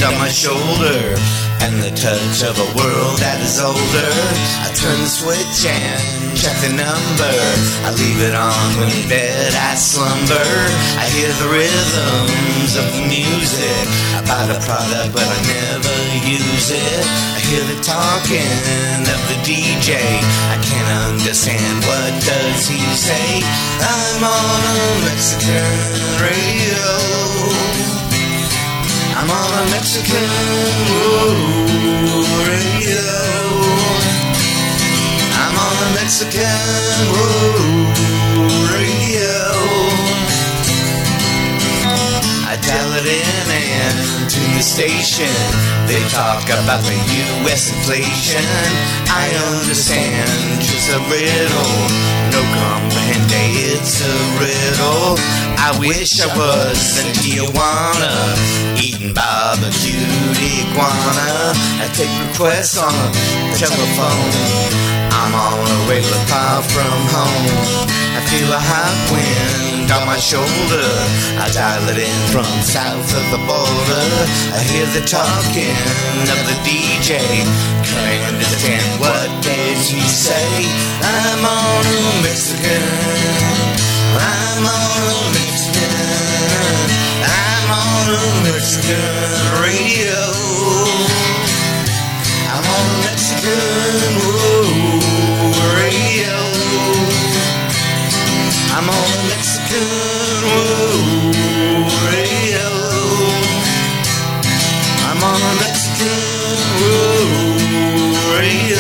on my shoulder, and the touch of a world that is older. I turn the switch and check the number. I leave it on when in bed I slumber. I hear the rhythms of the music. I buy the product but I never use it. I hear the talking of the DJ. I can't understand what does he say. I'm on a Mexican radio. I'm on a Mexican radio. I'm on a Mexican radio. I dial it in and tune the station. They talk about the U.S. inflation. I understand just a riddle. No comprehende, it's a riddle. I wish I was in Tijuana, eating barbecued iguana. I take requests on the telephone. I'm on a regular call from home. I feel a hot wind on my shoulder. I dial it in from south of the border. I hear the talking of the DJ. Can I understand what does he say? I'm on a Mexican. I'm on a Mexican. I'm on a Mexican radio. I'm on a Mexican radio. I'm on a Mexican radio. I'm on a Mexican radio.